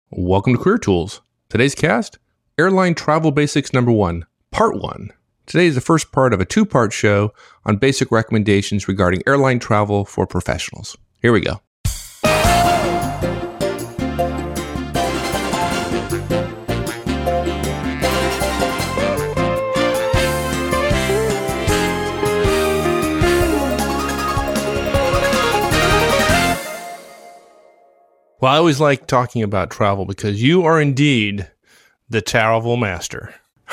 Welcome to Career Tools. Today's cast, Airline Travel Basics Number 1, Part 1. Today is the first part of a two-part show on basic recommendations regarding airline travel for professionals. Here we go. Well, I always like talking about travel because you are indeed the travel master.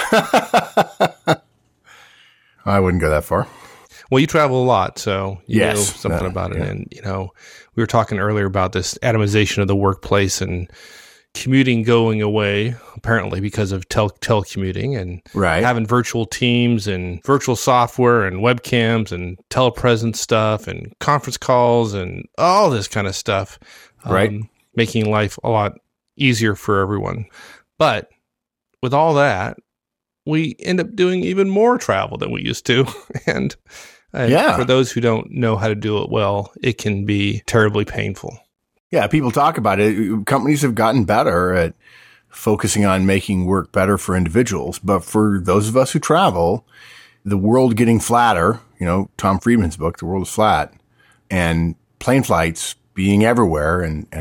I wouldn't go that far. Well, you travel a lot, so you know Yes. something about it. And, we were talking earlier about this atomization of the workplace and commuting going away, apparently because of telecommuting and Right. having virtual teams and virtual software and webcams and telepresence stuff and conference calls and all this kind of stuff. Right. Making life a lot easier for everyone. But with all that, we end up doing even more travel than we used to. and Yeah. for those who don't know how to do it well, it can be terribly painful. Yeah, people talk about it. Companies have gotten better at focusing on making work better for individuals. But for those of us who travel, the world getting flatter, Tom Friedman's book, The World is Flat, and plane flights being everywhere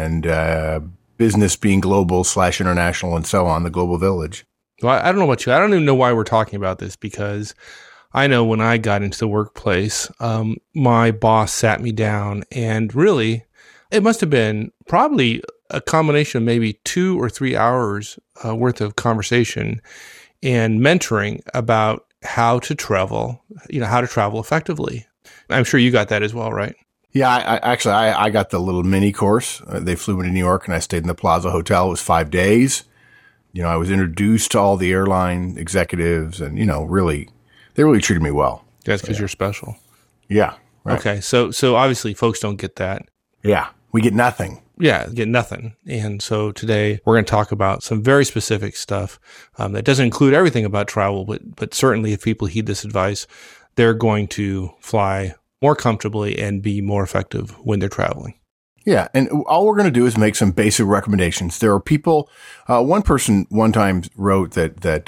and business being global / international and so on, the global village. Well, I don't know about you. I don't even know why we're talking about this because I know when I got into the workplace, my boss sat me down and really, it must have been probably a combination of maybe 2 or 3 hours worth of conversation and mentoring about how to travel effectively. I'm sure you got that as well, right? Yeah, I got the little mini course. They flew me to New York and I stayed in the Plaza Hotel. It was 5 days. I was introduced to all the airline executives and, really, they really treated me well. That's because you're special. Yeah. Right. Okay. So obviously folks don't get that. Yeah. We get nothing. Yeah, get nothing. And so today we're going to talk about some very specific stuff that doesn't include everything about travel, but certainly if people heed this advice, they're going to fly more comfortably and be more effective when they're traveling. Yeah. And all we're going to do is make some basic recommendations. There are people, one person one time wrote that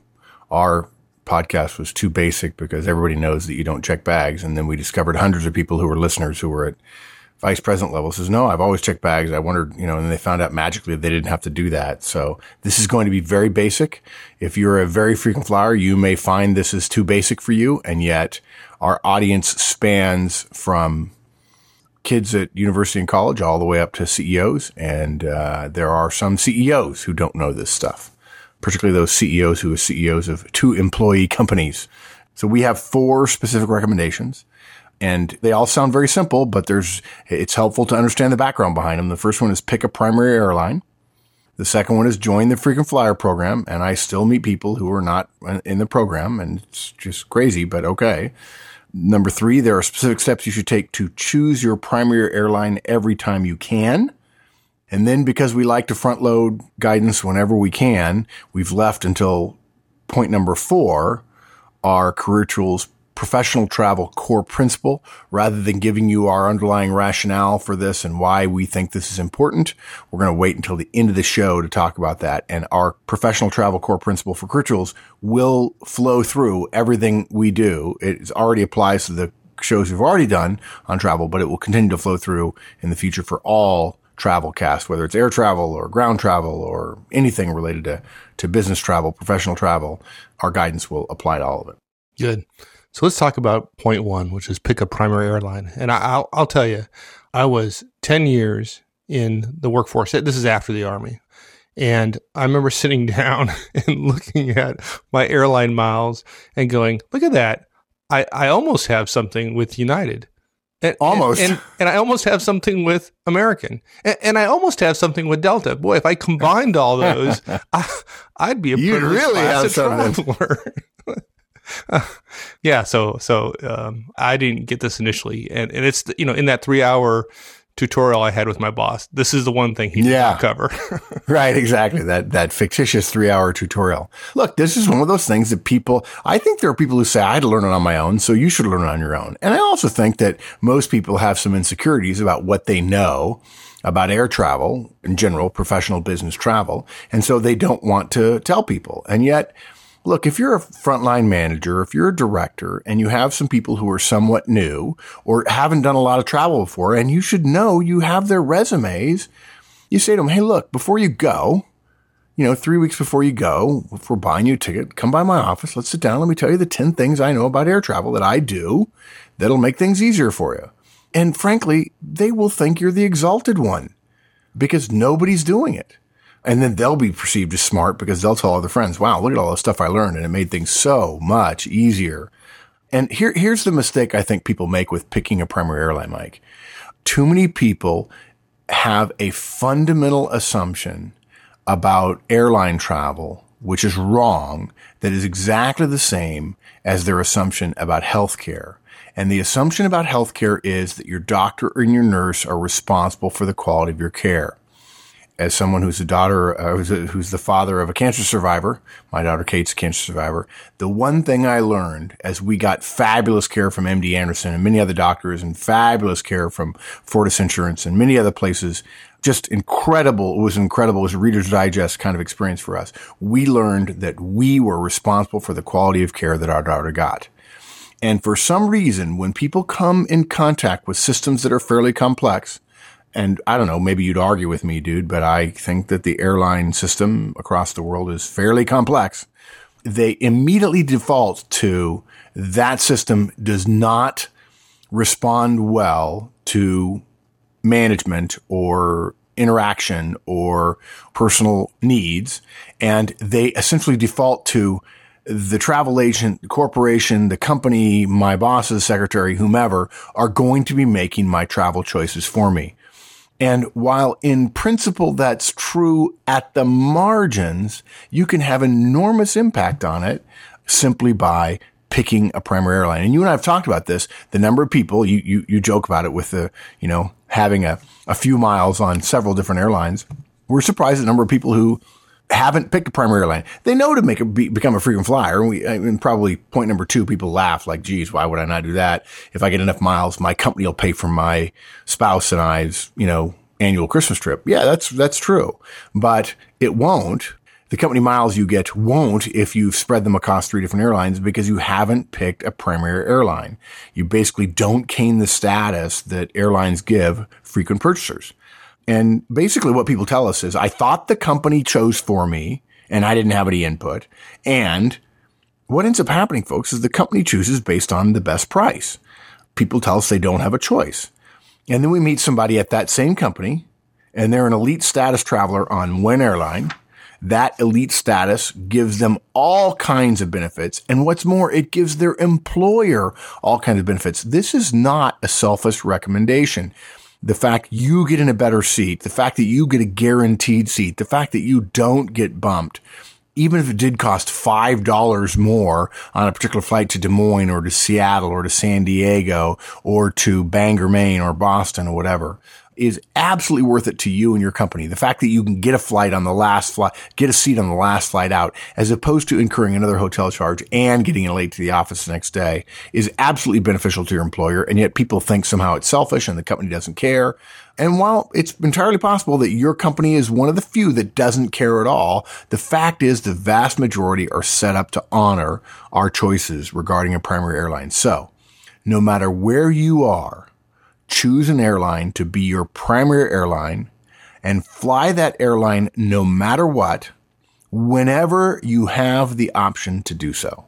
our podcast was too basic because everybody knows that you don't check bags. And then we discovered hundreds of people who were listeners who were at vice president level says, no, I've always checked bags. I wondered, and they found out magically they didn't have to do that. So this is going to be very basic. If you're a very frequent flyer, you may find this is too basic for you. And yet our audience spans from kids at university and college all the way up to CEOs. And there are some CEOs who don't know this stuff, particularly those CEOs who are CEOs of 2 employee companies. So we have 4 specific recommendations. And they all sound very simple, but it's helpful to understand the background behind them. The first one is pick a primary airline. The second one is join the frequent flyer program. And I still meet people who are not in the program, and it's just crazy, but okay. Number 3, there are specific steps you should take to choose your primary airline every time you can. And then because we like to front load guidance whenever we can, we've left until point number 4, our Career Tools professional travel core principle. Rather than giving you our underlying rationale for this and why we think this is important, we're going to wait until the end of the show to talk about that. And our professional travel core principle for Career Tools will flow through everything we do. It already applies to the shows we've already done on travel, but it will continue to flow through in the future for all travel casts, whether it's air travel or ground travel or anything related to business travel, professional travel. Our guidance will apply to all of it. Good. So let's talk about point 1, which is pick a primary airline. And I'll tell you, I was 10 years in the workforce. This is after the Army. And I remember sitting down and looking at my airline miles and going, look at that. I almost have something with United. Almost. And I almost have something with American. And I almost have something with Delta. Boy, if I combined all those, I'd be a You'd pretty really have something. traveler. Yeah. So I didn't get this initially. And it's, in that 3-hour tutorial I had with my boss, this is the one thing he did not cover. Right. Exactly. That fictitious 3-hour tutorial. Look, this is one of those things that I think there are people who say, I had to learn it on my own, so you should learn it on your own. And I also think that most people have some insecurities about what they know. about air travel in general, professional business travel. And so they don't want to tell people. And yet, look, if you're a frontline manager, if you're a director and you have some people who are somewhat new or haven't done a lot of travel before, and you should know you have their resumes, you say to them, hey, look, before you go, 3 weeks before you go, if we're buying you a ticket, come by my office. Let's sit down. Let me tell you the 10 things I know about air travel that I do that'll make things easier for you. And frankly, they will think you're the exalted one because nobody's doing it. And then they'll be perceived as smart because they'll tell other friends, wow, look at all the stuff I learned and it made things so much easier. And here's the mistake I think people make with picking a primary airline, Mike. Too many people have a fundamental assumption about airline travel, which is wrong, that is exactly the same as their assumption about healthcare. And the assumption about healthcare is that your doctor and your nurse are responsible for the quality of your care. As someone who's who's the father of a cancer survivor, my daughter Kate's a cancer survivor, the one thing I learned as we got fabulous care from MD Anderson and many other doctors and fabulous care from Fortis Insurance and many other places, just incredible. It was incredible. It was a Reader's Digest kind of experience for us. We learned that we were responsible for the quality of care that our daughter got. And for some reason, when people come in contact with systems that are fairly complex, and I don't know, maybe you'd argue with me, dude, but I think that the airline system across the world is fairly complex. They immediately default to that system does not respond well to management or interaction or personal needs. And they essentially default to the travel agent, the corporation, the company, my boss's secretary, whomever are going to be making my travel choices for me. And while in principle that's true at the margins, you can have enormous impact on it simply by picking a primary airline. And you and I have talked about this, the number of people, you joke about it with the, having a few miles on several different airlines. We're surprised at the number of people who haven't picked a primary airline. They know to become a frequent flyer. And probably point number 2, people laugh like, geez, why would I not do that? If I get enough miles, my company will pay for my spouse and I's, annual Christmas trip. Yeah, that's true, but it won't. The company miles you get won't if you've spread them across 3 different airlines because you haven't picked a primary airline. You basically don't gain the status that airlines give frequent purchasers. And basically what people tell us is, I thought the company chose for me and I didn't have any input. And what ends up happening, folks, is the company chooses based on the best price. People tell us they don't have a choice. And then we meet somebody at that same company and they're an elite status traveler on one airline. That elite status gives them all kinds of benefits. And what's more, it gives their employer all kinds of benefits. This is not a selfish recommendation. The fact you get in a better seat, the fact that you get a guaranteed seat, the fact that you don't get bumped, even if it did cost $5 more on a particular flight to Des Moines or to Seattle or to San Diego or to Bangor, Maine or Boston or whatever, is absolutely worth it to you and your company. The fact that you can get a seat on the last flight out, as opposed to incurring another hotel charge and getting late to the office the next day, is absolutely beneficial to your employer. And yet people think somehow it's selfish and the company doesn't care. And while it's entirely possible that your company is one of the few that doesn't care at all, the fact is the vast majority are set up to honor our choices regarding a primary airline. So no matter where you are, choose an airline to be your primary airline and fly that airline no matter what, whenever you have the option to do so.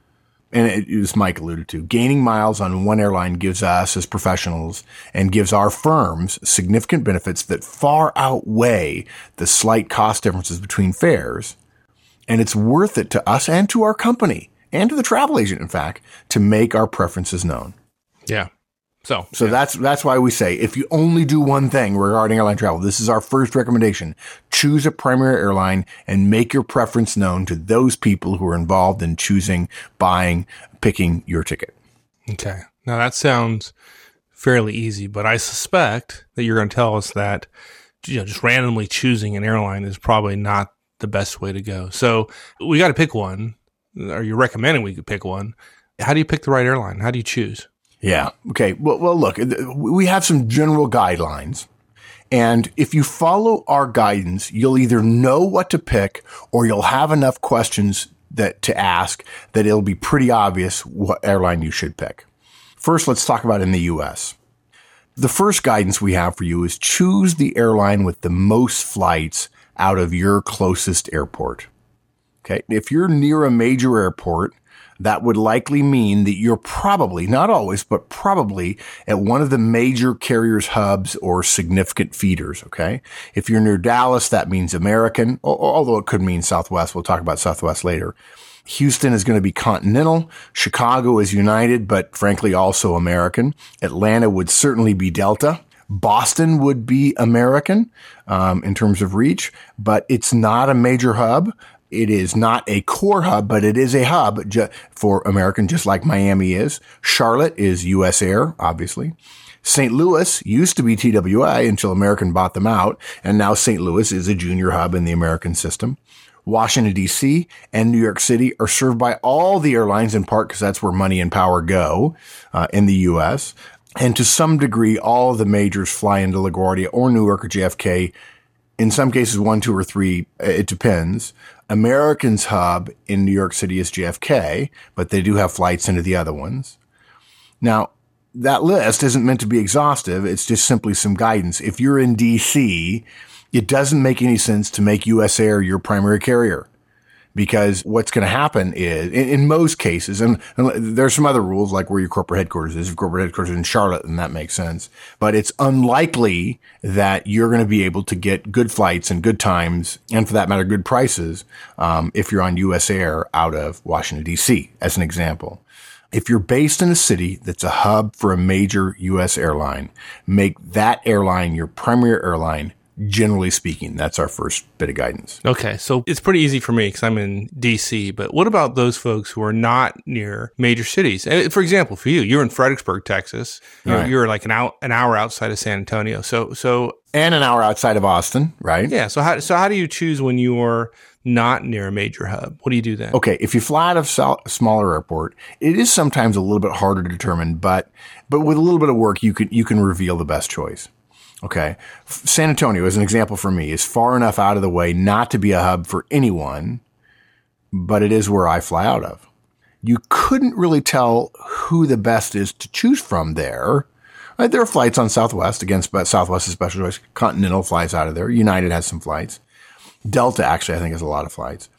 And as Mike alluded to, gaining miles on one airline gives us as professionals and gives our firms significant benefits that far outweigh the slight cost differences between fares. And it's worth it to us and to our company and to the travel agent, in fact, to make our preferences known. Yeah. So yeah. That's why we say, if you only do one thing regarding airline travel, this is our first recommendation. Choose a primary airline and make your preference known to those people who are involved in choosing, buying, picking your ticket. Okay. Now that sounds fairly easy, but I suspect that you're going to tell us that just randomly choosing an airline is probably not the best way to go. So we got to pick one. Are you recommending we could pick one? How do you pick the right airline? How do you choose? Yeah. Okay. Well, look, we have some general guidelines, And if you follow our guidance, you'll either know what to pick or you'll have enough questions to ask that it'll be pretty obvious what airline you should pick. First, let's talk about in the U.S. The first guidance we have for you is choose the airline with the most flights out of your closest airport. Okay. If you're near a major airport, that would likely mean that you're probably, not always, but probably at one of the major carriers' hubs or significant feeders, okay? If you're near Dallas, that means American, although it could mean Southwest. We'll talk about Southwest later. Houston is going to be Continental. Chicago is United, but frankly also American. Atlanta would certainly be Delta. Boston would be American in terms of reach, but it's not a major hub. It is not a core hub, but it is a hub for American, just like Miami is. Charlotte is US Air, obviously. St. Louis used to be TWA until American bought them out, and now St. Louis is a junior hub in the American system. Washington, D.C. and New York City are served by all the airlines, in part because that's where money and power go in the U.S. And to some degree, all of the majors fly into LaGuardia or Newark or JFK. In some cases, 1, 2, or 3. It depends. American's hub in New York City is JFK, but they do have flights into the other ones. Now, that list isn't meant to be exhaustive. It's just simply some guidance. If you're in D.C., it doesn't make any sense to make US Air your primary carrier, because what's going to happen is, in most cases, and there's some other rules like where your corporate headquarters is. If corporate headquarters is in Charlotte, then that makes sense. But it's unlikely that you're going to be able to get good flights and good times, and for that matter, good prices, if you're on US Air out of Washington, D.C., as an example. If you're based in a city that's a hub for a major U.S. airline, make that airline your primary airline. Generally speaking, that's our first bit of guidance. Okay, so it's pretty easy for me because I'm in D.C., but what about those folks who are not near major cities? For example, for you, you're in Fredericksburg, Texas. You're like an hour outside of San Antonio. So and an hour outside of Austin, right? Yeah. So how do you choose when you're not near a major hub? What do you do then? Okay, if you fly out of a smaller airport, it is sometimes a little bit harder to determine, but with a little bit of work, you can reveal the best choice. Okay. San Antonio, as an example for me, is far enough out of the way not to be a hub for anyone, but it is where I fly out of. You couldn't really tell who the best is to choose from there. Right? There are flights on Southwest. Again, Southwest is special choice. Continental flies out of there. United has some flights. Delta, actually, I think, has a lot of flights.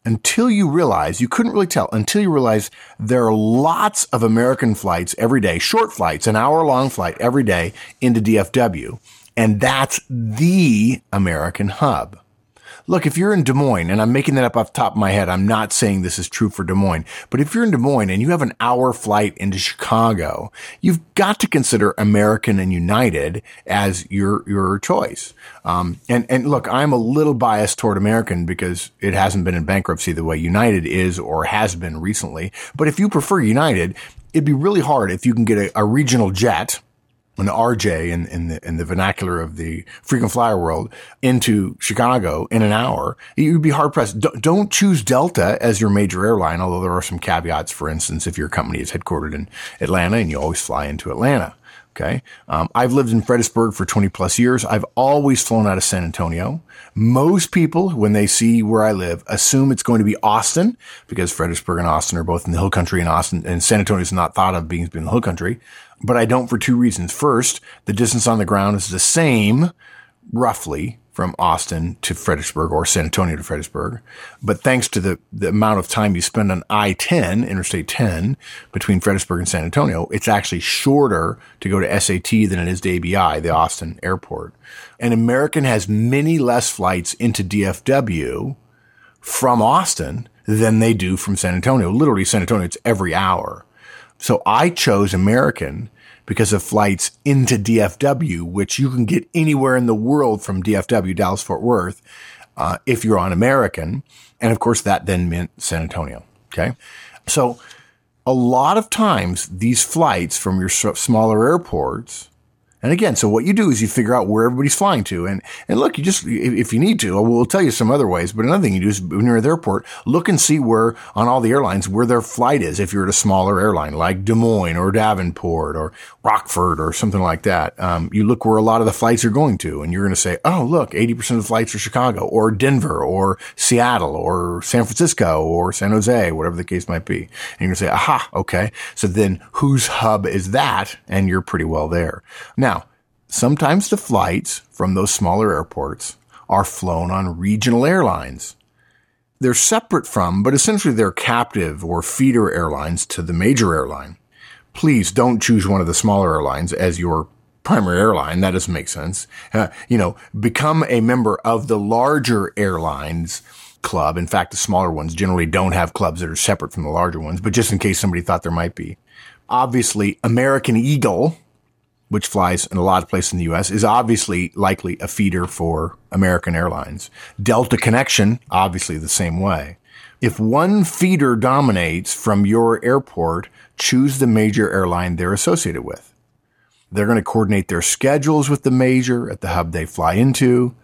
You couldn't really tell until you realize there are lots of American flights every day, short flights, an hour-long flight every day into DFW, and that's the American hub. Look, if you're in Des Moines, and I'm making that up off the top of my head, I'm not saying this is true for Des Moines, but if you're in Des Moines and you have an hour flight into Chicago, you've got to consider American and United as your choice. And look, I'm a little biased toward American because it hasn't been in bankruptcy the way United is or has been recently. But if you prefer United, it'd be really hard if you can get a regional jet, an RJ in the vernacular of the frequent flyer world, into Chicago in an hour. You'd be hard pressed. Don't choose Delta as your major airline, although there are some caveats. For instance, if your company is headquartered in Atlanta and you always fly into Atlanta. Okay. I've lived in Fredericksburg for 20 plus years. I've always flown out of San Antonio. Most people, when they see where I live, assume it's going to be Austin because Fredericksburg and Austin are both in the hill country, and Austin and San Antonio is not thought of being in the hill country. But I don't for two reasons. First, the distance on the ground is the same, roughly, from Austin to Fredericksburg or San Antonio to Fredericksburg. But thanks to the amount of time you spend on I-10, Interstate 10, between Fredericksburg and San Antonio, it's actually shorter to go to SAT than it is to ABI, the Austin airport. And American has many less flights into DFW from Austin than they do from San Antonio. Literally, San Antonio, it's every hour. So I chose American because of flights into DFW, which you can get anywhere in the world from DFW, Dallas-Fort Worth, if you're on American. And of course, that then meant San Antonio. Okay. So a lot of times these flights from your smaller airports, And again, so what you do is you figure out where everybody's flying to. And look, you just, if you need to, we'll tell you some other ways, but another thing you do is when you're at the airport, look and see where, on all the airlines, where their flight is. If you're at a smaller airline like Des Moines or Davenport or Rockford or something like that, you look where a lot of the flights are going to, and you're going to say, oh, look, 80% of the flights are Chicago or Denver or Seattle or San Francisco or San Jose, whatever the case might be. And you're going to say, aha, okay. So then whose hub is that? And you're pretty well there. Now, sometimes the flights from those smaller airports are flown on regional airlines. They're separate from, but essentially they're captive or feeder airlines to the major airline. Please don't choose one of the smaller airlines as your primary airline. That doesn't make sense. Become a member of the larger airlines club. In fact, the smaller ones generally don't have clubs that are separate from the larger ones, but just in case somebody thought there might be. Obviously, American Eagle, which flies in a lot of places in the U.S., is obviously likely a feeder for American Airlines. Delta Connection, obviously the same way. If one feeder dominates from your airport, choose the major airline they're associated with. They're going to coordinate their schedules with the major at the hub they fly into.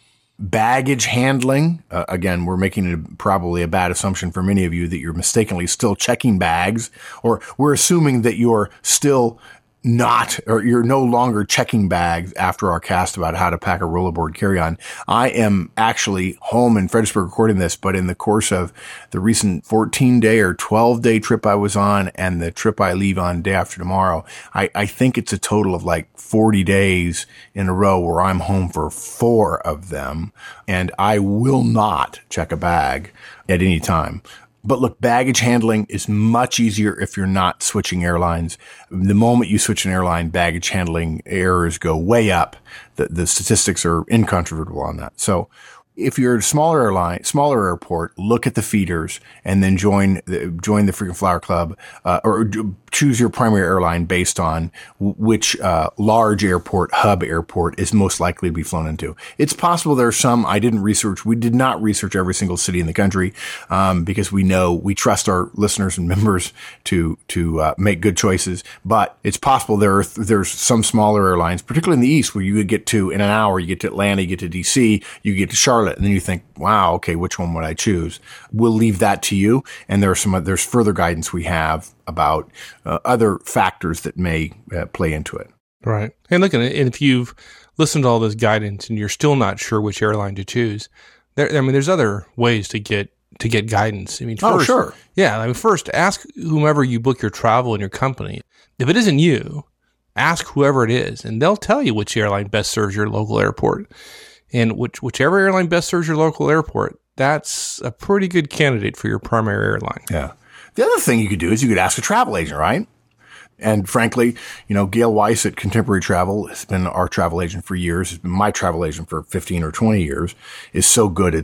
Baggage handling. Again, we're making it probably a bad assumption for many of you that you're mistakenly still checking bags, or we're assuming that you're still not, or you're no longer checking bags after our cast about how to pack a rollerboard carry-on. I am actually home in Fredericksburg recording this, but in the course of the recent 14-day or 12-day trip I was on and the trip I leave on day after tomorrow, I think it's a total of like 40 days in a row where I'm home for 4 of them, and I will not check a bag at any time. But look, baggage handling is much easier if you're not switching airlines. The moment you switch an airline, baggage handling errors go way up. The statistics are incontrovertible on that. So if you're at a smaller airline, smaller airport, look at the feeders and then join the Frequent Flyer Club, or choose your primary airline based on which large airport, hub airport, is most likely to be flown into. It's possible there are some I didn't research. We did not research every single city in the country, because we trust our listeners and members to make good choices. But it's possible there's some smaller airlines, particularly in the East, where you could get to in an hour. You get to Atlanta, you get to DC, you get to Charlotte, and then you think, wow, okay, which one would I choose? We'll leave that to you. And there's further guidance we have about other factors that may play into it. Right. And look, and if you've listened to all this guidance and you're still not sure which airline to choose, there's other ways to get guidance. I mean, first, sure. Yeah. First, ask whomever you book your travel in your company. If it isn't you, ask whoever it is, and they'll tell you which airline best serves your local airport. And whichever airline best serves your local airport, that's a pretty good candidate for your primary airline. Yeah. The other thing you could do is you could ask a travel agent, right? And frankly, Gail Weiss at Contemporary Travel has been our travel agent for years. Has been my travel agent for 15 or 20 years. Is so good.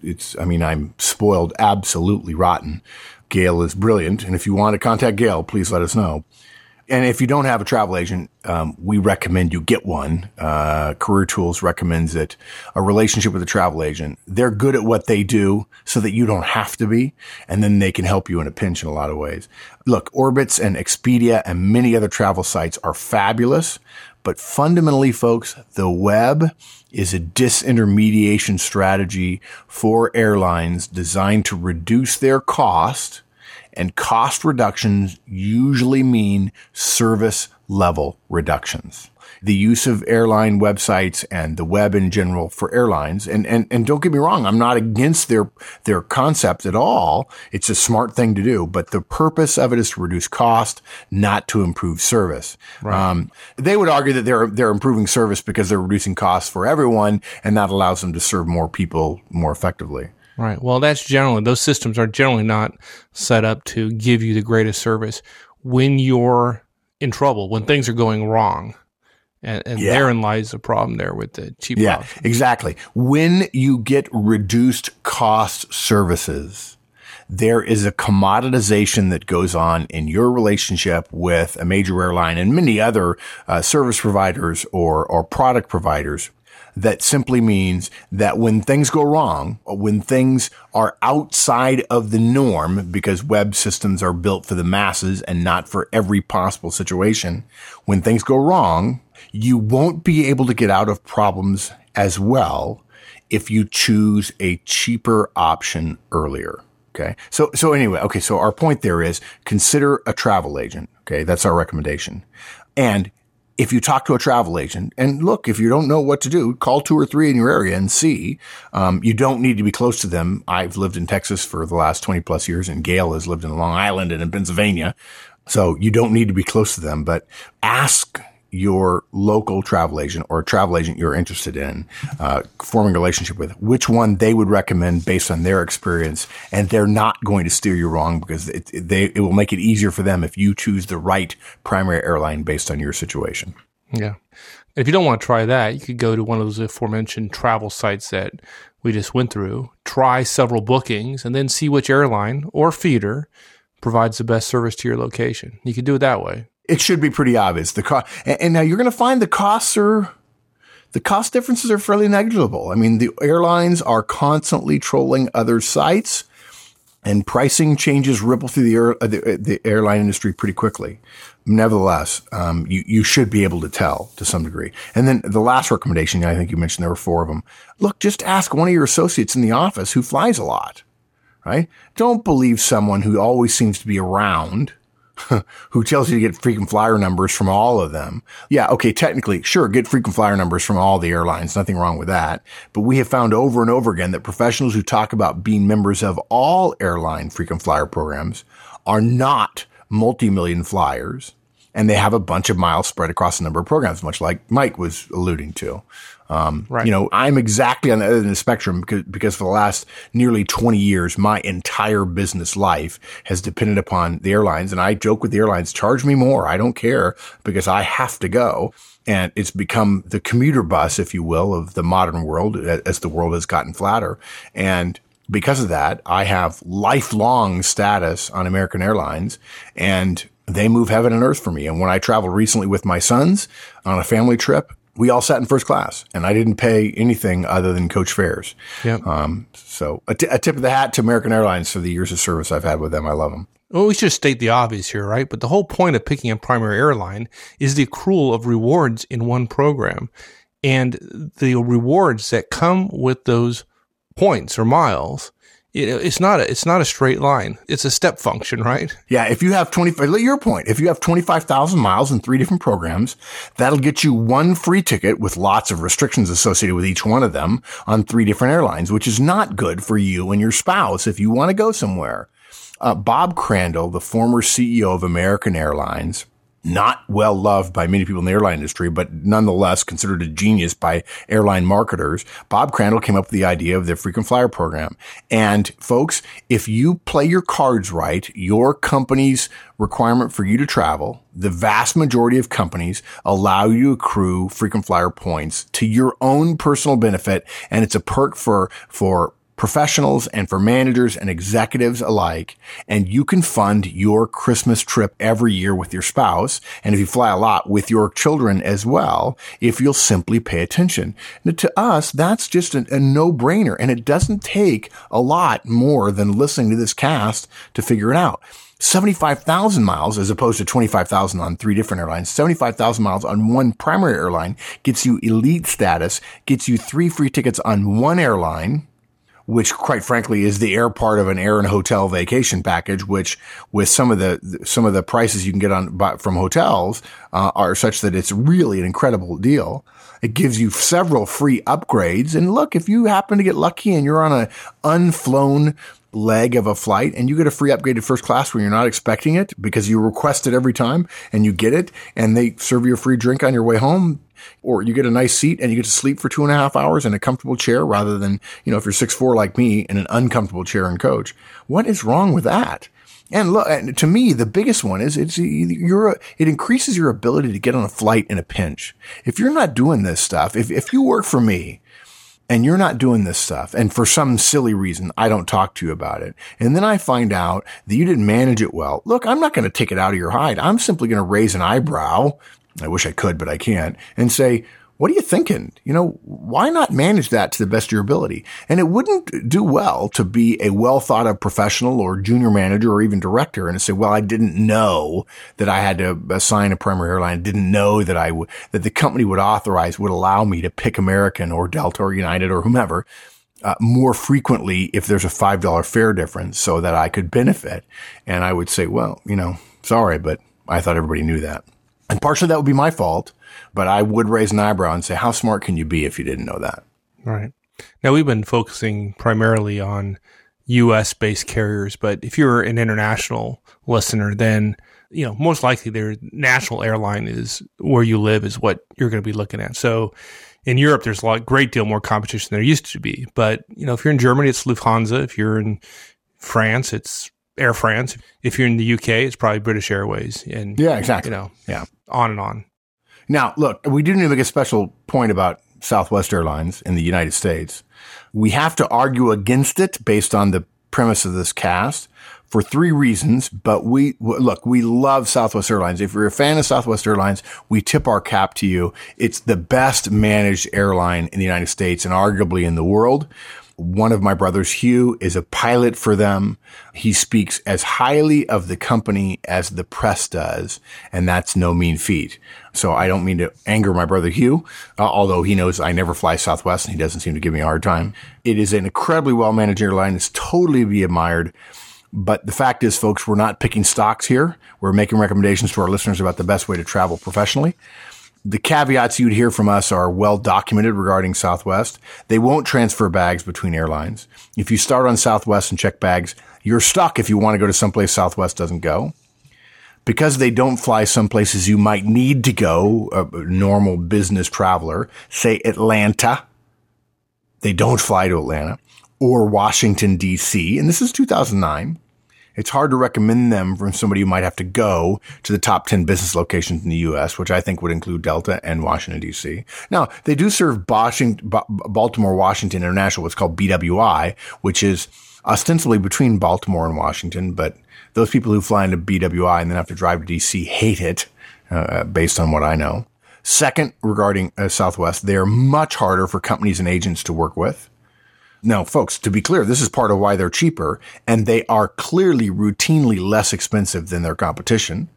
I'm spoiled absolutely rotten. Gail is brilliant. And if you want to contact Gail, please let us know. And if you don't have a travel agent, we recommend you get one. Career Tools recommends it. A relationship with a travel agent. They're good at what they do so that you don't have to be. And then they can help you in a pinch in a lot of ways. Look, Orbitz and Expedia and many other travel sites are fabulous. But fundamentally, folks, the web is a disintermediation strategy for airlines designed to reduce their cost. And cost reductions usually mean service level reductions. The use of airline websites and the web in general for airlines, and don't get me wrong, I'm not against their concept at all. It's a smart thing to do, but the purpose of it is to reduce cost, not to improve service. Right. They would argue that they're improving service because they're reducing costs for everyone, and that allows them to serve more people more effectively. Right. Well, those systems are generally not set up to give you the greatest service when you're in trouble, when things are going wrong. And therein lies the problem there with the cheap options. Exactly. When you get reduced cost services, there is a commoditization that goes on in your relationship with a major airline and many other service providers or product providers. That simply means that when things go wrong, when things are outside of the norm, because web systems are built for the masses and not for every possible situation, when things go wrong, You won't be able to get out of problems as well if you choose a cheaper option earlier. Okay. So anyway, okay. So our point there is consider a travel agent. Okay. That's our recommendation. And if you talk to a travel agent, and look, if you don't know what to do, call 2 or 3 in your area and see. You don't need to be close to them. I've lived in Texas for the last 20 plus years, and Gail has lived in Long Island and in Pennsylvania. So you don't need to be close to them, but ask your local travel agent or a travel agent you're interested in, forming a relationship with, which one they would recommend based on their experience. And they're not going to steer you wrong because it will make it easier for them if you choose the right primary airline based on your situation. Yeah. If you don't want to try that, you could go to one of those aforementioned travel sites that we just went through, try several bookings, and then see which airline or feeder provides the best service to your location. You could do it that way. It should be pretty obvious. And now you're going to find the cost differences are fairly negligible. I mean, the airlines are constantly trolling other sites, and pricing changes ripple through the airline industry pretty quickly. Nevertheless, you should be able to tell to some degree. And then the last recommendation, I think you mentioned there were 4 of them. Look, just ask one of your associates in the office who flies a lot, right? Don't believe someone who always seems to be around, who tells you to get frequent flyer numbers from all of them. Yeah, okay, technically, sure, get frequent flyer numbers from all the airlines. Nothing wrong with that. But we have found over and over again that professionals who talk about being members of all airline frequent flyer programs are not multi-million flyers, and they have a bunch of miles spread across a number of programs, much like Mike was alluding to. Right. You know, I'm exactly on the other end of the spectrum because for the last nearly 20 years, my entire business life has depended upon the airlines. And I joke with the airlines, charge me more. I don't care because I have to go. And it's become the commuter bus, if you will, of the modern world as the world has gotten flatter. And because of that, I have lifelong status on American Airlines, and they move heaven and earth for me. And when I traveled recently with my sons on a family trip, we all sat in first class, and I didn't pay anything other than coach fares. Yep. So a tip of the hat to American Airlines for the years of service I've had with them. I love them. Well, we should state the obvious here, right? But the whole point of picking a primary airline is the accrual of rewards in one program. And the rewards that come with those points or miles, it's not a straight line. It's a step function, right? Yeah. If you have your point, if you have 25,000 miles in 3 different programs, that'll get you 1 free ticket with lots of restrictions associated with each one of them on 3 different airlines, which is not good for you and your spouse if you want to go somewhere. Bob Crandall, the former CEO of American Airlines, not well loved by many people in the airline industry, but nonetheless considered a genius by airline marketers. Bob Crandall came up with the idea of the frequent flyer program. And folks, if you play your cards right, your company's requirement for you to travel, the vast majority of companies allow you to accrue frequent flyer points to your own personal benefit. And it's a perk for professionals and for managers and executives alike. And you can fund your Christmas trip every year with your spouse. And if you fly a lot, with your children as well, if you'll simply pay attention. And to us, that's just a no-brainer. And it doesn't take a lot more than listening to this cast to figure it out. 75,000 miles as opposed to 25,000 on 3 different airlines. 75,000 miles on 1 primary airline gets you elite status, gets you 3 free tickets on 1 airline, which quite frankly is the air part of an air and hotel vacation package, which with some of the prices you can get from hotels, are such that it's really an incredible deal. It gives you several free upgrades. And look, if you happen to get lucky and you're on an unflown leg of a flight and you get a free upgrade to first class when you're not expecting it because you request it every time and you get it and they serve you a free drink on your way home, or you get a nice seat and you get to sleep for 2.5 hours in a comfortable chair rather than, if you're 6'4" like me in an uncomfortable chair and coach. What is wrong with that? And look, to me, the biggest one is it increases your ability to get on a flight in a pinch. If you're not doing this stuff, if you work for me and you're not doing this stuff, and for some silly reason, I don't talk to you about it, and then I find out that you didn't manage it well, look, I'm not going to take it out of your hide. I'm simply going to raise an eyebrow. I wish I could, but I can't, and say, What are you thinking? Why not manage that to the best of your ability? And it wouldn't do well to be a well thought of professional or junior manager or even director and to say, well, I didn't know that I had to assign a primary airline. I didn't know that that the company would allow me to pick American or Delta or United or whomever more frequently if there's a $5 fare difference so that I could benefit. And I would say, well, sorry, but I thought everybody knew that. And partially that would be my fault, but I would raise an eyebrow and say, how smart can you be if you didn't know that? Right. Now, we've been focusing primarily on U.S.-based carriers, but if you're an international listener, then, most likely their national airline is where you live is what you're going to be looking at. So in Europe, there's great deal more competition than there used to be. But, if you're in Germany, it's Lufthansa. If you're in France, it's Air France. If you're in the UK, it's probably British Airways. And yeah, exactly. On and on. Now, look, we do need to make a special point about Southwest Airlines in the United States. We have to argue against it based on the premise of this cast for 3 reasons. But we love Southwest Airlines. If you're a fan of Southwest Airlines, we tip our cap to you. It's the best managed airline in the United States and arguably in the world. One of my brothers, Hugh, is a pilot for them. He speaks as highly of the company as the press does, and that's no mean feat. So I don't mean to anger my brother, Hugh, although he knows I never fly Southwest and he doesn't seem to give me a hard time. It is an incredibly well-managed airline. It's totally to be admired. But the fact is, folks, we're not picking stocks here. We're making recommendations to our listeners about the best way to travel professionally. The caveats you'd hear from us are well documented regarding Southwest. They won't transfer bags between airlines. If you start on Southwest and check bags, you're stuck if you want to go to someplace Southwest doesn't go. Because they don't fly some places you might need to go, a normal business traveler, say Atlanta. They don't fly to Atlanta or Washington, D.C. And this is 2009. It's hard to recommend them from somebody who might have to go to the top 10 business locations in the U.S., which I think would include Delta and Washington, D.C. Now, they do serve Baltimore, Washington International, what's called BWI, which is ostensibly between Baltimore and Washington. But those people who fly into BWI and then have to drive to D.C. hate it, based on what I know. Second, regarding Southwest, they are much harder for companies and agents to work with. Now, folks, to be clear, this is part of why they're cheaper, and they are clearly routinely less expensive than their competition.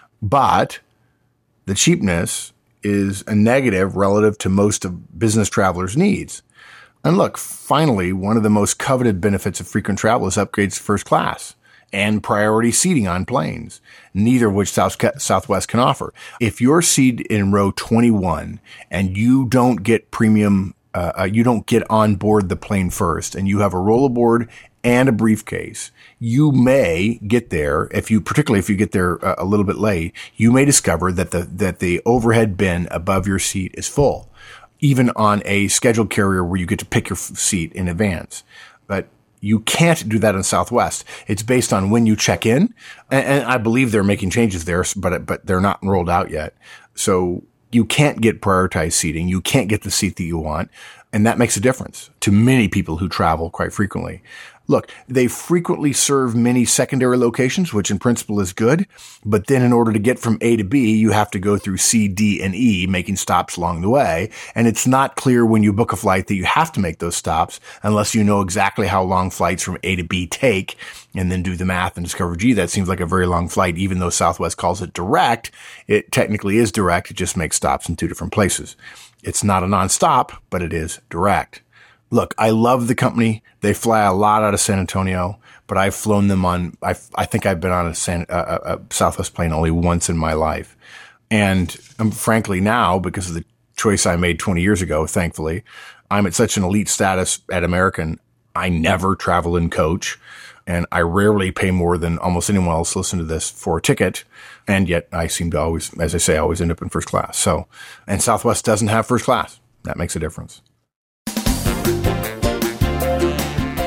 But the cheapness is a negative relative to most of business travelers' needs. And look, finally, one of the most coveted benefits of frequent travel is upgrades to first class and priority seating on planes, neither of which Southwest can offer. If you're seated in row 21 and you don't get premium you don't get on board the plane first and you have a rollerboard and a briefcase, you may get there, particularly if you get there a little bit late, you may discover that the overhead bin above your seat is full, even on a scheduled carrier where you get to pick your seat in advance. But you can't do that on Southwest. It's based on when you check in, and I believe they're making changes there, but they're not rolled out yet. So you can't get prioritized seating. You can't get the seat that you want. And that makes a difference to many people who travel quite frequently. Look, they frequently serve many secondary locations, which in principle is good. But then in order to get from A to B, you have to go through C, D, and E, making stops along the way. And it's not clear when you book a flight that you have to make those stops unless you know exactly how long flights from A to B take and then do the math and discover, gee, that seems like a very long flight. Even though Southwest calls it direct, it technically is direct. It just makes stops in 2 different places. It's not a nonstop, but it is direct. Look, I love the company. They fly a lot out of San Antonio, but I've flown them on, I think I've been on a Southwest plane only once in my life. And frankly now, because of the choice I made 20 years ago, thankfully, I'm at such an elite status at American. I never travel in coach, and I rarely pay more than almost anyone else listen to this for a ticket. And yet I seem to always, as I say, always end up in first class. So, and Southwest doesn't have first class. That makes a difference.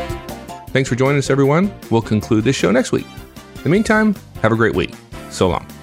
Thanks for joining us, everyone. We'll conclude this show next week. In the meantime, have a great week. So long.